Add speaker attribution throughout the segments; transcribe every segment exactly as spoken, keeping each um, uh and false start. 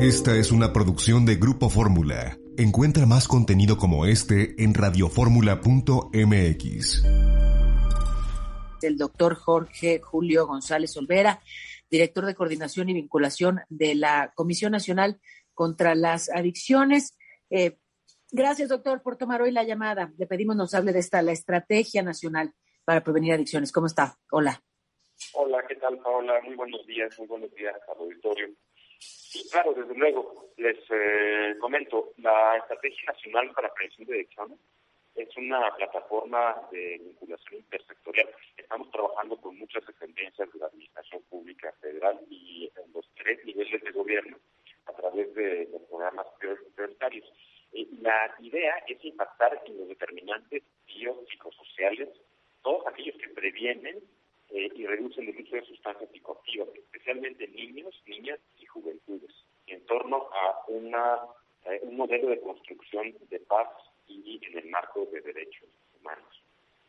Speaker 1: Esta es una producción de Grupo Fórmula. Encuentra más contenido como este en radioformula punto m x.
Speaker 2: El doctor Jorge Julio González Olvera, director de Coordinación y Vinculación de la Comisión Nacional contra las Adicciones. Eh, gracias, doctor, por tomar hoy la llamada. Le pedimos nos hable de esta, la Estrategia Nacional para Prevenir Adicciones. ¿Cómo está? Hola.
Speaker 3: Hola, ¿qué tal, Paola? Muy buenos días, muy buenos días al auditorio. Y claro, desde luego, les eh, comento, la Estrategia Nacional para Prevención de Adicciones es una plataforma de vinculación intersectorial. Estamos trabajando con muchas dependencias de la Administración Pública Federal y en los tres niveles de gobierno a través de los programas prioritarios. Eh, la idea es impactar en los determinantes biopsicosociales, todos aquellos que previenen eh, y reducen el uso de sustancias psicoactivas, especialmente en niños, niñas y juventudes, en torno a una eh, un modelo de construcción de paz y en el marco de derechos humanos.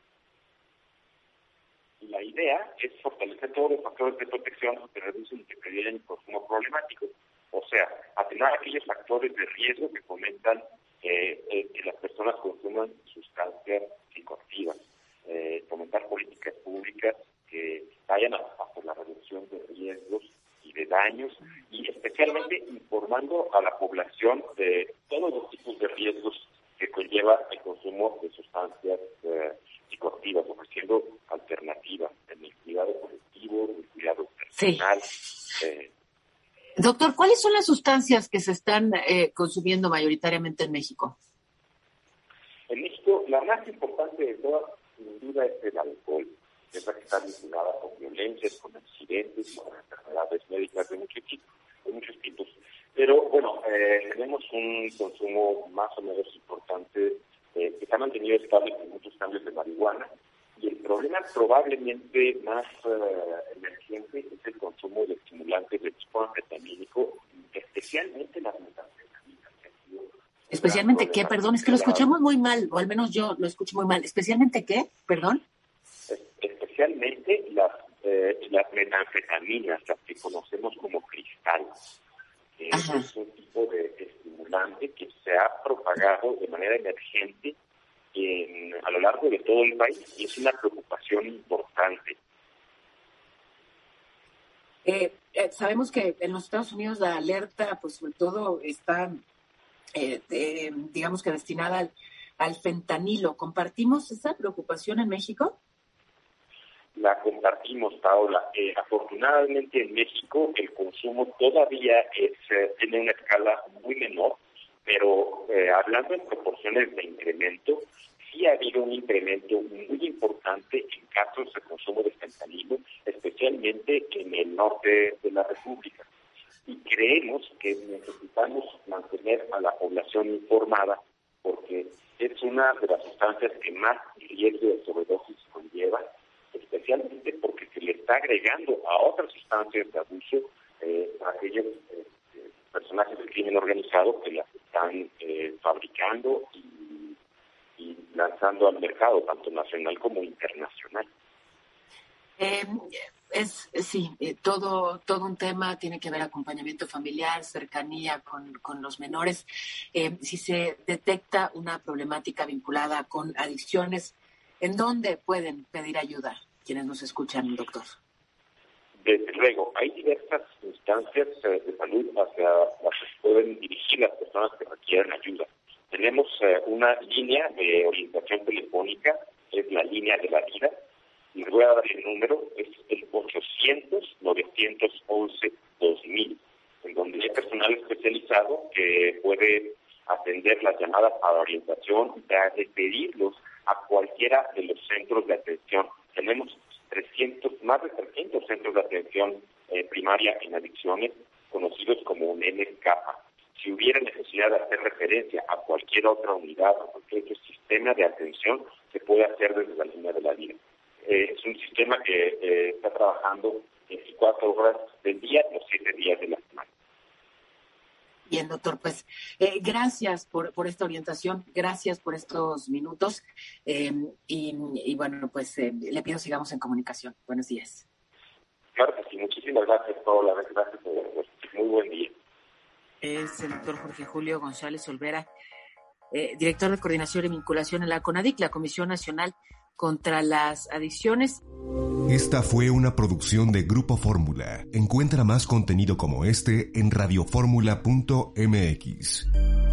Speaker 3: La idea es fortalecer todos los factores de protección que reducen y que previenen el consumo problemático, o sea, atenuar aquellos factores de riesgo que fomentan eh, eh, que las personas consuman sustancias psicoactivas, eh, fomentar políticas públicas que vayan hacia la reducción de riesgos y de daños, y especialmente informando a la población de todos los tipos de riesgos que conlleva el consumo de sustancias eh, psicoactivas, ofreciendo alternativas en el cuidado colectivo, en el cuidado personal.
Speaker 2: Sí.
Speaker 3: Eh,
Speaker 2: Doctor, ¿cuáles son las sustancias que se están eh, consumiendo mayoritariamente en México?
Speaker 3: En México, la más importante de todas, sin duda, es el alcohol. Es la que está vinculada con violencias, con accidentes, con enfermedades médicas de muchos tipos. De muchos tipos. Pero bueno, eh, tenemos un consumo más o menos importante eh, que se ha mantenido estable con muchos cambios de marihuana. Y el problema probablemente más uh, emergente es el consumo de estimulantes de tipo anfetamínico, especialmente las metanfetaminas.
Speaker 2: ¿Especialmente qué? Perdón, es que lo escuchamos muy mal, o al menos yo lo escucho muy mal. ¿Especialmente qué? Perdón.
Speaker 3: Especialmente las, eh, las metanfetaminas, las que conocemos como cristal. Eh, es un tipo de estimulante que se ha propagado de manera emergente en, a lo largo de todo el país y es una preocupación importante.
Speaker 2: Eh, eh, sabemos que en los Estados Unidos la alerta, pues sobre todo está, eh, eh, digamos que destinada al, al fentanilo. ¿Compartimos esa preocupación en México?
Speaker 3: La compartimos, Paola. Eh, afortunadamente en México el consumo todavía es, eh, tiene una escala muy menor, pero eh, hablando en proporciones de incremento, sí ha habido un incremento muy importante en casos de consumo de fentanilo, especialmente en el norte de la República. Y creemos que necesitamos mantener a la población informada porque es una de las sustancias que más riesgo de sobredosis conlleva, especialmente porque se le está agregando a otras sustancias de abuso eh, a aquellos eh, personajes del crimen organizado que las están eh, fabricando y, y lanzando al mercado, tanto nacional como internacional.
Speaker 2: Eh, es sí, eh, todo todo un tema tiene que ver acompañamiento familiar, cercanía con, con los menores. Eh, si se detecta una problemática vinculada con adicciones, ¿en dónde pueden pedir ayuda quienes nos escuchan, doctor?
Speaker 3: Desde luego, hay diversas instancias eh, de salud hacia las que pueden dirigir las personas que requieren ayuda. Tenemos eh, una línea de orientación telefónica, es la línea de la vida, y les voy a dar el número, es el ochocientos, novecientos once, dos mil, en donde hay personal especializado que puede atender las llamadas para orientación y para pedirlos a cualquiera de los centros de atención. Tenemos trescientos, más de trescientos centros de atención eh, primaria en adicciones, conocidos como un N C A P A. Si hubiera necesidad de hacer referencia a cualquier otra unidad o cualquier otro sistema de atención, se puede hacer desde la línea de la vida. Eh, es un sistema que eh, está trabajando veinticuatro horas del día, los siete días de la semana.
Speaker 2: Bien, doctor, pues eh, gracias por, por esta orientación, gracias por estos minutos eh, y, y bueno, pues eh, le pido sigamos en comunicación. Buenos días.
Speaker 3: Claro que sí, muchísimas gracias, Paola, gracias por muy buen día.
Speaker 2: Es el doctor Jorge Julio González Olvera, eh, director de Coordinación y Vinculación en la CONADIC, la Comisión Nacional contra las Adicciones.
Speaker 1: Esta fue una producción de Grupo Fórmula. Encuentra más contenido como este en radioformula punto m x.